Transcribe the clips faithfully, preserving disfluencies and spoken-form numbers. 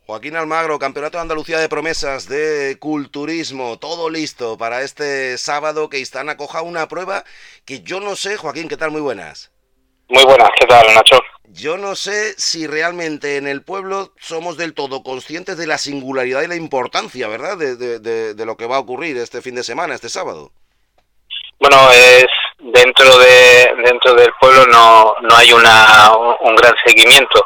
Joaquín Almagro, Campeonato de Andalucía de Promesas de Culturismo, todo listo para este sábado que Istán acoja una prueba que yo no sé, Joaquín, ¿qué tal? Muy buenas. Muy buenas, ¿qué tal, Nacho? Yo no sé si realmente en el pueblo somos del todo conscientes de la singularidad y la importancia, ¿verdad?, de, de, de, de lo que va a ocurrir este fin de semana, este sábado. Bueno, es dentro de dentro del pueblo no no hay una un gran seguimiento,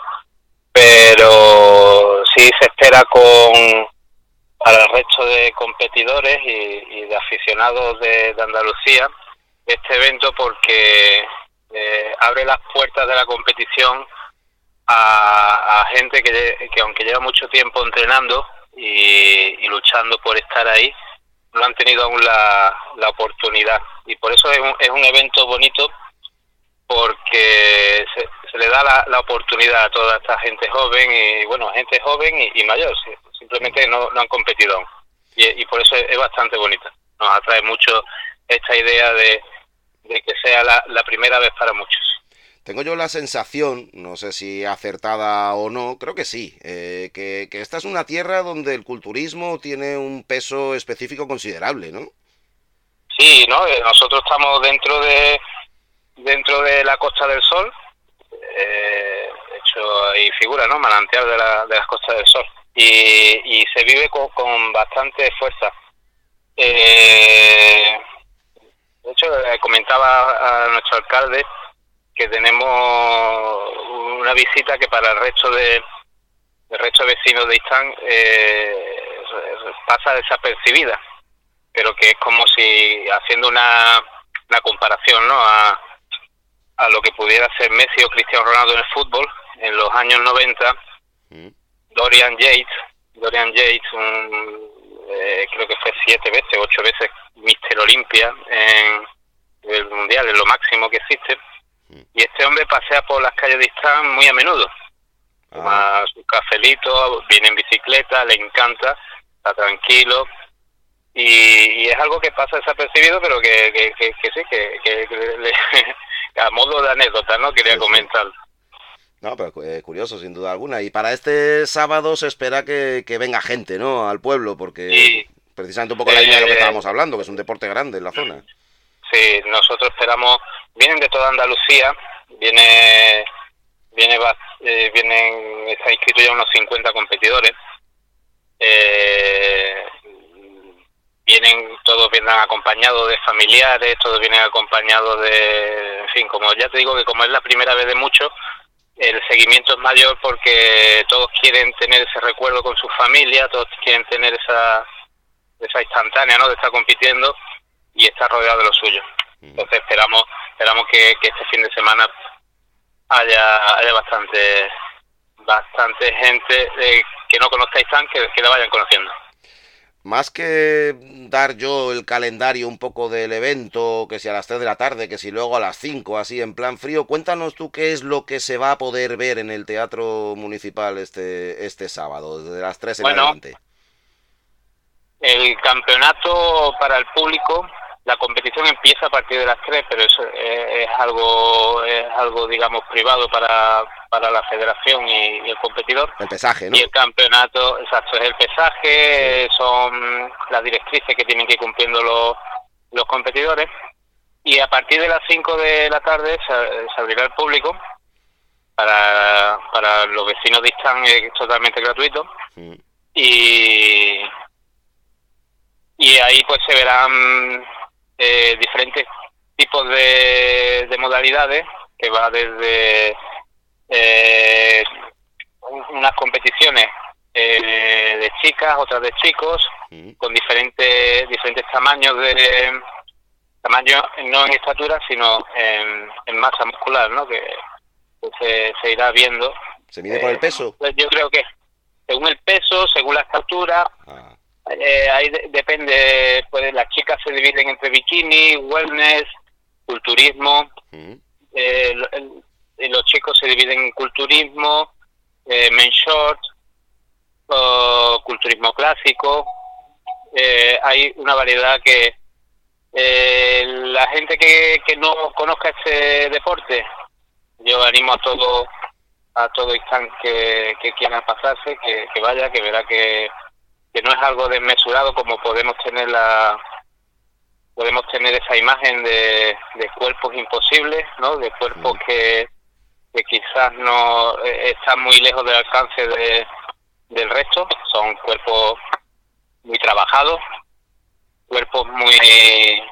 pero sí se espera con para el resto de competidores y, y de aficionados de, de Andalucía este evento porque eh, abre las puertas de la competición a, a gente que, que aunque lleva mucho tiempo entrenando y, y luchando por estar ahí, no han tenido aún la, la oportunidad. Y por eso es un, es un evento bonito, porque se, se le da la, la oportunidad a toda esta gente joven, y bueno, gente joven y, y mayor, sí, simplemente no, no han competido aún. Y, y por eso es, es bastante bonita. Nos atrae mucho esta idea de, de que sea la, la primera vez para muchos. Tengo yo la sensación, no sé si acertada o no, creo que sí, eh, que, que esta es una tierra donde el culturismo tiene un peso específico considerable, ¿no? Sí, ¿no? Nosotros estamos dentro de dentro de la Costa del Sol, eh, de hecho hay figura, ¿no? Manantial de, la, de las Costas del Sol, y, y se vive con, con bastante fuerza. Eh, de hecho, eh, comentaba a nuestro alcalde que tenemos una visita que para el resto de el resto de vecinos de Istán eh, pasa desapercibida, pero que es como si haciendo una, una comparación, ¿no? a, a lo que pudiera ser Messi o Cristiano Ronaldo en el fútbol en los años noventa. mm. Dorian Yates Dorian Yates un, eh, creo que fue siete veces ocho veces Mister Olimpia en el mundial, es lo máximo que existe. Y este hombre pasea por las calles de Istán muy a menudo. Toma ah. su cafelito, viene en bicicleta, le encanta, está tranquilo. Y, y es algo que pasa desapercibido, pero que, que, que, que sí, que, que, que le, a modo de anécdota, ¿no? Quería sí, comentar. No, pero eh, curioso, sin duda alguna. Y para este sábado se espera que, que venga gente, ¿no? Al pueblo, porque y, precisamente un poco la línea eh, de lo que estábamos hablando, que es un deporte grande en la zona. Sí, nosotros esperamos, vienen de toda Andalucía, viene, viene, eh, vienen, está inscrito ya unos cincuenta competidores, eh, vienen, todos vienen acompañados de familiares, todos vienen acompañados de, en fin, como ya te digo que como es la primera vez de muchos, el seguimiento es mayor porque todos quieren tener ese recuerdo con su familia, todos quieren tener esa, esa instantánea, ¿no?, de estar compitiendo y está rodeado de lo suyo. Entonces esperamos esperamos que, que este fin de semana haya haya bastante bastante gente eh, que no conozca Istán, que, que la vayan conociendo. Más que dar yo el calendario un poco del evento, que si a las tres de la tarde, que si luego a las cinco, así en plan frío, cuéntanos tú qué es lo que se va a poder ver en el Teatro Municipal este, este sábado, desde las tres en bueno, adelante. El campeonato para el público, la competición empieza a partir de las tres, pero eso es, es algo, es algo digamos privado para, para la federación y, y el competidor. El pesaje, ¿no? Y el campeonato, exacto, es el pesaje, sí. Son las directrices que tienen que ir cumpliendo los, los competidores. Y a partir de las cinco de la tarde se, se abrirá el público. Para, para los vecinos de Istán es totalmente gratuito. Sí. Y... Y ahí pues se verán eh, diferentes tipos de, de modalidades, que va desde eh, unas competiciones eh, de chicas, otras de chicos, mm. con diferentes diferentes tamaños de tamaño no en estatura, sino en, en masa muscular, ¿no? Que, que se, se irá viendo. ¿Se mide eh, por el peso? Yo creo que según el peso, según la estatura. Ah. Eh, ahí de, depende, pues las chicas se dividen entre bikini, wellness, culturismo, uh-huh. eh, el, los chicos se dividen en culturismo, eh, men short, uh, culturismo clásico. Eh, hay una variedad que eh, la gente que, que no conozca este deporte, yo animo a todos a todo instante que, que quiera pasarse, que, que vaya, que verá que, que no es algo desmesurado como podemos tener la podemos tener esa imagen de, de cuerpos imposibles, ¿no? De cuerpos que, que quizás no eh, están muy lejos del alcance de, del resto. Son cuerpos muy trabajados, cuerpos muy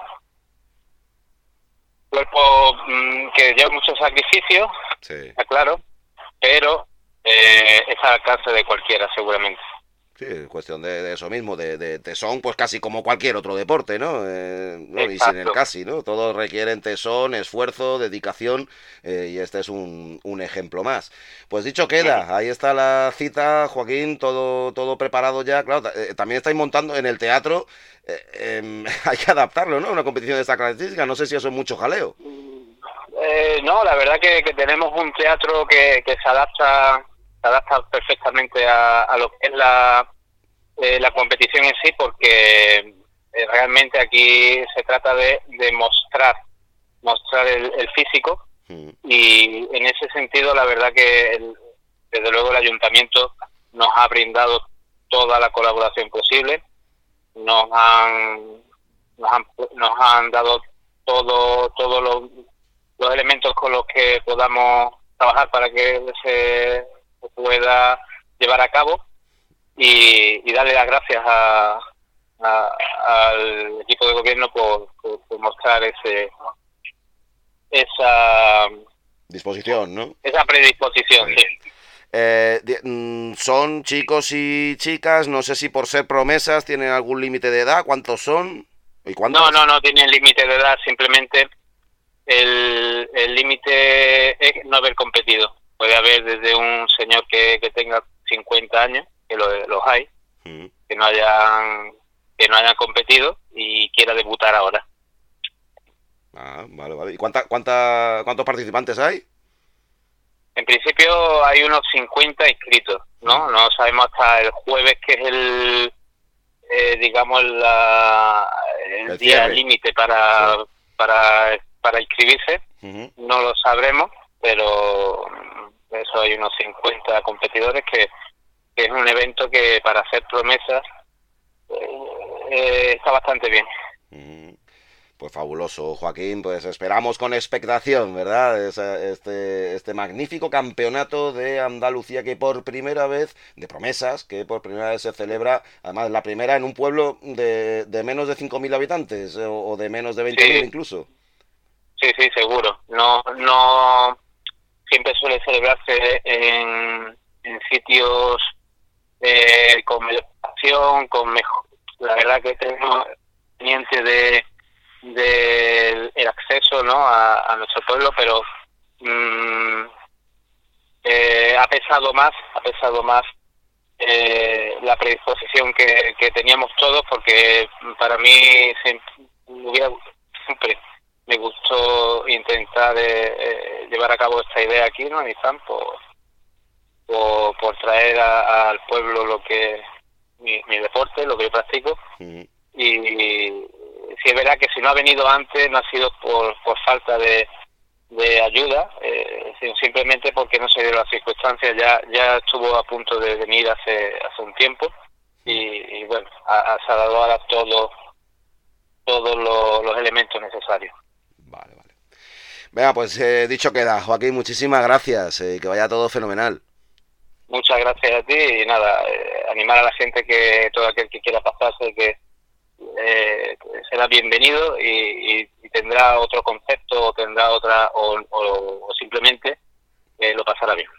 cuerpos mmm, que llevan mucho sacrificio, sí, está claro, pero eh, está al alcance de cualquiera seguramente. Sí, es cuestión de, de eso mismo, de, de tesón, pues casi como cualquier otro deporte, ¿no? Eh, ¿no? Y sin el casi, ¿no? Todos requieren tesón, esfuerzo, dedicación, eh, y este es un, un ejemplo más. Pues dicho queda, ahí está la cita, Joaquín, todo todo preparado ya, claro, eh, también estáis montando en el teatro, eh, eh, hay que adaptarlo, ¿no? Una competición de esta característica, no sé si eso es mucho jaleo. Eh, no, la verdad que, que tenemos un teatro que, que se adapta se adapta perfectamente a, a lo que es la, eh, la competición en sí, porque eh, realmente aquí se trata de, de mostrar mostrar el, el físico, mm. y en ese sentido la verdad que el, desde luego el ayuntamiento nos ha brindado toda la colaboración posible, nos han nos han, nos han dado todo todos los, los elementos con los que podamos trabajar para que se pueda llevar a cabo, y, y darle las gracias a, a, al equipo de gobierno por, por, por mostrar ese esa disposición, ¿no? Esa predisposición, sí. sí. Eh, son chicos y chicas, no sé si por ser promesas tienen algún límite de edad, ¿cuántos son? ¿Y cuántos? No, no, no tienen límite de edad, simplemente el el límite es no haber competido. Puede haber desde un señor que, que tenga cincuenta años, que lo, los hay, mm. que no hayan que no hayan competido y quiera debutar ahora. Ah, vale, vale. ¿Y cuánta, cuánta, cuántos participantes hay? En principio hay unos cincuenta inscritos, ¿no? Mm. No sabemos hasta el jueves, que es el, eh, digamos, la, el, el día límite para, sí. para, para inscribirse. Uh-huh. No lo sabremos, pero eso hay unos cincuenta competidores, que, que es un evento que para hacer promesas eh, eh, está bastante bien. Uh-huh. Pues fabuloso, Joaquín, pues esperamos con expectación, ¿verdad? Este, este magnífico campeonato de Andalucía, que por primera vez, de promesas, que por primera vez se celebra, además la primera en un pueblo de, de menos de cinco mil habitantes, o, o de menos de veinte mil, sí. incluso. Sí, sí, seguro. No, no, siempre suele celebrarse en, en sitios eh, con mayor pasión, con mejor, la verdad que tenemos pendiente de del el acceso, ¿no?, a, a nuestro pueblo, pero mmm, eh, ha pesado más, ha pesado más eh, la predisposición que, que teníamos todos, porque para mí siempre, hubiera, siempre me gustó intentar eh, eh, llevar a cabo esta idea aquí, ¿no?, en Izán, por, por, por traer a, al pueblo lo que mi, mi deporte, lo que yo practico, uh-huh. y si es verdad que si no ha venido antes no ha sido por, por falta de, de ayuda, eh, sino simplemente porque no se dieron las circunstancias. Ya ya estuvo a punto de venir hace hace un tiempo, y, y bueno, ha, se ha dado ahora todo, todos los, los elementos necesarios. Vale, vale. Venga, pues eh, dicho queda, Joaquín, muchísimas gracias, eh, que vaya todo fenomenal. Muchas gracias a ti, y nada, eh, animar a la gente, que todo aquel que quiera pasarse, que Eh, será bienvenido, y, y, y tendrá otro concepto, o tendrá otra, o, o, o simplemente eh, lo pasará bien.